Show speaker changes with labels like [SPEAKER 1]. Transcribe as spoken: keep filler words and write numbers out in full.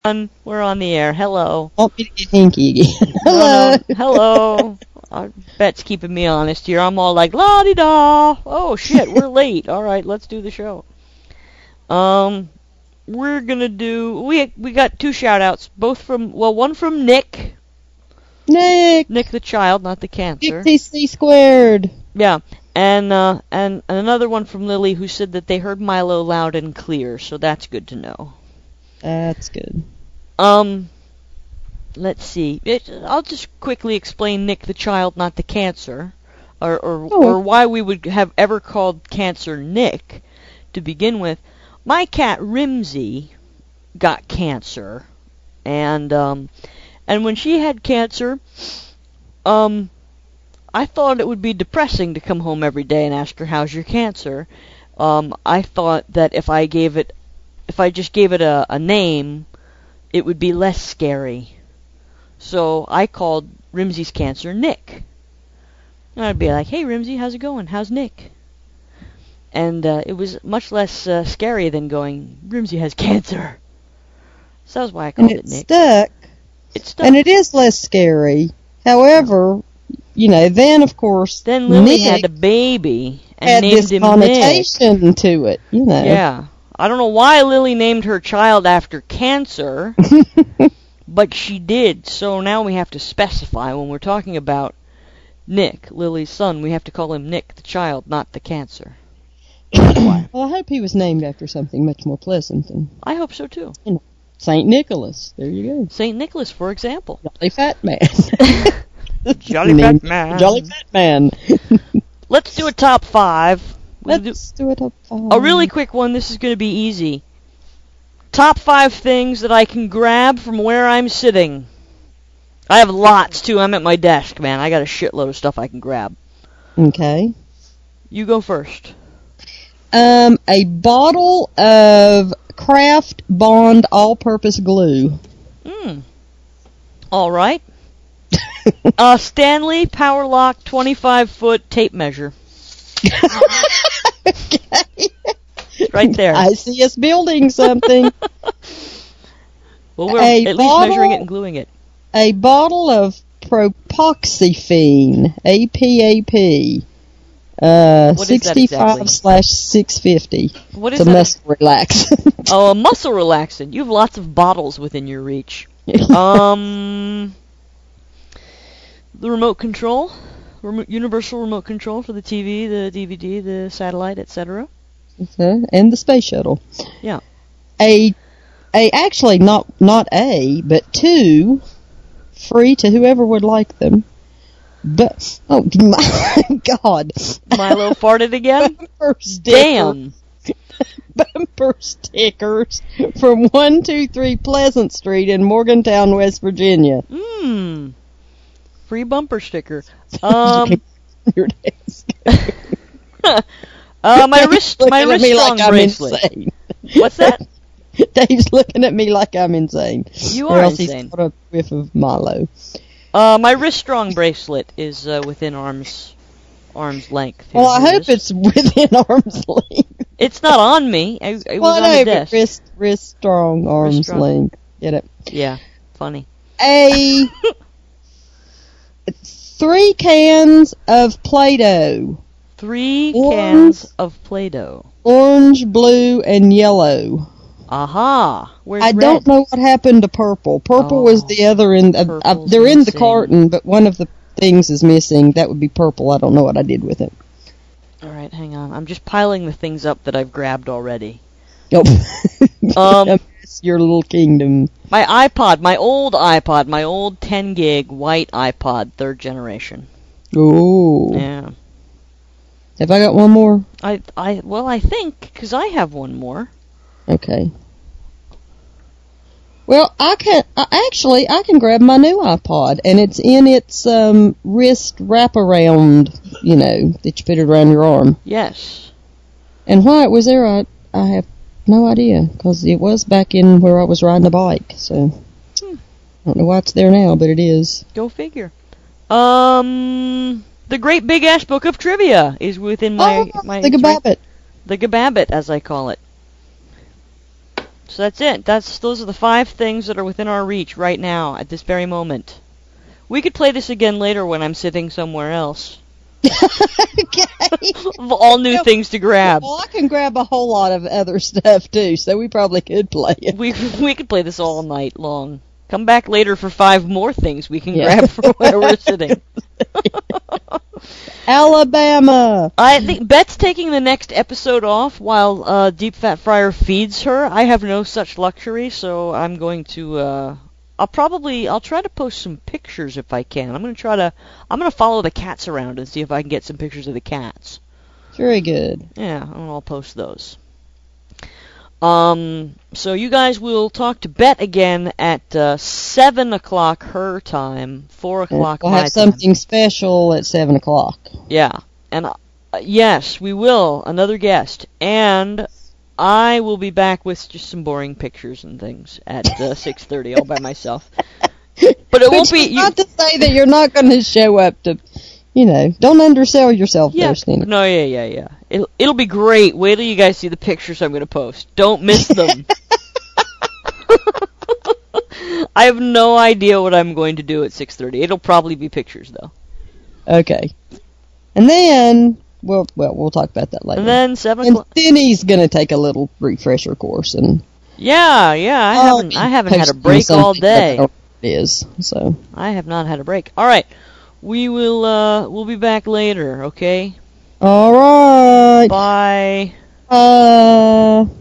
[SPEAKER 1] on, we're on the air. Hello.
[SPEAKER 2] Want me to get hinky again?
[SPEAKER 1] Hello. No, no. Hello. Uh, Bet's keeping me honest here. I'm all like, la-di-da. Oh, shit, we're late. All right, let's do the show. Um, we're going to do, we we got two shout-outs, both from, well, one from Nick.
[SPEAKER 2] Nick.
[SPEAKER 1] Nick the child, not the cancer.
[SPEAKER 2] Nick T C squared.
[SPEAKER 1] Yeah. And, uh, and another one from Lily who said that they heard Milo loud and clear, so that's good to know.
[SPEAKER 2] That's good.
[SPEAKER 1] Um, let's see. It, I'll just quickly explain Nick the child, not the cancer, or or,
[SPEAKER 2] oh.
[SPEAKER 1] or why we would have ever called cancer Nick to begin with. My cat Rimsey got cancer, and um, and when she had cancer, um, I thought it would be depressing to come home every day and ask her, "How's your cancer?" Um, I thought that if I gave it, if I just gave it a, a name, it would be less scary. So I called Rimsey's cancer Nick. And I'd be like, "Hey Rimsey, how's it going? How's Nick?" And uh, it was much less uh, scary than going, "Rimsey has cancer." So that's why I called
[SPEAKER 2] and
[SPEAKER 1] it Nick.
[SPEAKER 2] Stuck.
[SPEAKER 1] It stuck.
[SPEAKER 2] And it is less scary. However, you know, then of course,
[SPEAKER 1] then Lily
[SPEAKER 2] Nick
[SPEAKER 1] had a baby and
[SPEAKER 2] had
[SPEAKER 1] named
[SPEAKER 2] this
[SPEAKER 1] him
[SPEAKER 2] connotation
[SPEAKER 1] Nick.
[SPEAKER 2] to it. You know.
[SPEAKER 1] Yeah. I don't know why Lily named her child after cancer, but she did. So now we have to specify when we're talking about Nick, Lily's son, we have to call him Nick the child, not the cancer. That's why.
[SPEAKER 2] Well, I hope he was named after something much more pleasant than.
[SPEAKER 1] I hope so too.
[SPEAKER 2] You know, Saint Nicholas. There you go.
[SPEAKER 1] Saint Nicholas, for example.
[SPEAKER 2] Jolly fat man.
[SPEAKER 1] Jolly fat man.
[SPEAKER 2] Jolly fat man.
[SPEAKER 1] Let's do a top five.
[SPEAKER 2] Let's do, do a top five.
[SPEAKER 1] A really quick one. This is going to be easy. Top five things that I can grab from where I'm sitting. I have lots, too. I'm at my desk, man. I got a shitload of stuff I can grab.
[SPEAKER 2] Okay.
[SPEAKER 1] You go first.
[SPEAKER 2] Um, a bottle of Kraft Bond all-purpose glue.
[SPEAKER 1] Hmm. All right. uh, Stanley Powerlock twenty-five foot tape measure.
[SPEAKER 2] Okay.
[SPEAKER 1] Right there.
[SPEAKER 2] I see us building something.
[SPEAKER 1] Well, we're
[SPEAKER 2] a
[SPEAKER 1] at
[SPEAKER 2] bottle,
[SPEAKER 1] least measuring it and gluing it.
[SPEAKER 2] A bottle of Propoxyphene, A P A P, uh, sixty-five slash six fifty.
[SPEAKER 1] What is
[SPEAKER 2] it's
[SPEAKER 1] that?
[SPEAKER 2] a muscle relaxant.
[SPEAKER 1] Oh, a muscle relaxant. You have lots of bottles within your reach. um, the remote control. Remo- universal remote control for the T V, the D V D, the satellite, et cetera.
[SPEAKER 2] Uh, and the space shuttle.
[SPEAKER 1] Yeah.
[SPEAKER 2] A, a actually not not a, but two, free to whoever would like them. But oh my God!
[SPEAKER 1] Milo farted again.
[SPEAKER 2] Bumper stickers.
[SPEAKER 1] Damn.
[SPEAKER 2] Bumper stickers from one two three Pleasant Street in Morgantown, West Virginia.
[SPEAKER 1] Mmm. Free bumper sticker. Um,
[SPEAKER 2] Your desk.
[SPEAKER 1] uh, my wrist, my wrist strong
[SPEAKER 2] like
[SPEAKER 1] bracelet.
[SPEAKER 2] Insane.
[SPEAKER 1] What's that?
[SPEAKER 2] Dave's looking at me like I'm insane.
[SPEAKER 1] You
[SPEAKER 2] or
[SPEAKER 1] are
[SPEAKER 2] else
[SPEAKER 1] insane.
[SPEAKER 2] He's got a whiff of Milo.
[SPEAKER 1] Uh, my wrist strong bracelet is uh, within arm's arm's length.
[SPEAKER 2] Well, I
[SPEAKER 1] Here
[SPEAKER 2] hope
[SPEAKER 1] it
[SPEAKER 2] it's within arm's length.
[SPEAKER 1] It's not on me. It, it
[SPEAKER 2] well,
[SPEAKER 1] was
[SPEAKER 2] I
[SPEAKER 1] on
[SPEAKER 2] know,
[SPEAKER 1] the desk.
[SPEAKER 2] But wrist, wrist strong, arm's
[SPEAKER 1] Wrist strong.
[SPEAKER 2] length. Get it?
[SPEAKER 1] Yeah, funny.
[SPEAKER 2] A three cans of Play-Doh.
[SPEAKER 1] Three
[SPEAKER 2] Orange.
[SPEAKER 1] cans of Play-Doh.
[SPEAKER 2] Orange, blue, and yellow.
[SPEAKER 1] Aha! Where's
[SPEAKER 2] I
[SPEAKER 1] red?
[SPEAKER 2] don't know what happened to purple. Purple
[SPEAKER 1] Oh,
[SPEAKER 2] was the other in. Uh, uh,
[SPEAKER 1] purple's
[SPEAKER 2] they're in the
[SPEAKER 1] missing.
[SPEAKER 2] carton, but one of the things is missing. That would be purple. I don't know what I did with it.
[SPEAKER 1] All right, hang on. I'm just piling the things up that I've grabbed already.
[SPEAKER 2] Oh.
[SPEAKER 1] Um,
[SPEAKER 2] your little kingdom.
[SPEAKER 1] My iPod, my old iPod, my old ten gig white iPod, third generation.
[SPEAKER 2] Oh.
[SPEAKER 1] Yeah.
[SPEAKER 2] Have I got one more?
[SPEAKER 1] I, I, well, I think, because I have one more.
[SPEAKER 2] Okay. Well, I can I, actually I can grab my new iPod, and it's in its um, wrist wraparound, you know, that you put it around your arm.
[SPEAKER 1] Yes.
[SPEAKER 2] And why it was there, I I have no idea, because it was back in where I was riding a bike. So hmm. I don't know why it's there now, but it is.
[SPEAKER 1] Go figure. Um, the Great Big Ass Book of Trivia is within my
[SPEAKER 2] oh,
[SPEAKER 1] my
[SPEAKER 2] the Gababbit.
[SPEAKER 1] The Gababbit, as I call it. So that's it. That's those are the five things that are within our reach right now at this very moment. We could play this again later when I'm sitting somewhere else.
[SPEAKER 2] Okay.
[SPEAKER 1] All new yeah, things to grab.
[SPEAKER 2] Well, I can grab a whole lot of other stuff too, so we probably could play it.
[SPEAKER 1] We we could play this all night long. Come back later for five more things we can
[SPEAKER 2] yeah.
[SPEAKER 1] grab from where we're sitting.
[SPEAKER 2] Alabama.
[SPEAKER 1] I think Bet's taking the next episode off while uh, Deep Fat Fryer feeds her. I have no such luxury, so I'm going to. Uh, I'll probably. I'll try to post some pictures if I can. I'm going to try to. I'm going to follow the cats around and see if I can get some pictures of the cats.
[SPEAKER 2] Very good.
[SPEAKER 1] Yeah, and I'll post those. Um. So you guys will talk to Bet again at uh, seven o'clock her time, four o'clock
[SPEAKER 2] we'll
[SPEAKER 1] my time.
[SPEAKER 2] We'll have something special at seven o'clock.
[SPEAKER 1] Yeah, and uh, yes, we will. Another guest, and I will be back with just some boring pictures and things at uh, six thirty all by myself. But it won't be. You,
[SPEAKER 2] not to say that you're not going to show up to. You know, don't undersell yourself
[SPEAKER 1] yeah,
[SPEAKER 2] there, Stina.
[SPEAKER 1] No, yeah, yeah, yeah. It'll, it'll be great. Wait till you guys see the pictures I'm going to post. Don't miss them. I have no idea what I'm going to do at six thirty. It'll probably be pictures, though.
[SPEAKER 2] Okay. And then, well, well, we'll talk about that later.
[SPEAKER 1] And then seven
[SPEAKER 2] and
[SPEAKER 1] o'clock.
[SPEAKER 2] then he's going to take a little refresher course. and.
[SPEAKER 1] Yeah, yeah, I
[SPEAKER 2] oh,
[SPEAKER 1] haven't, I haven't had a break all day.
[SPEAKER 2] It is, so.
[SPEAKER 1] I have not had a break. All right. We will, uh, we'll be back later, okay?
[SPEAKER 2] All right.
[SPEAKER 1] Bye.
[SPEAKER 2] Uh.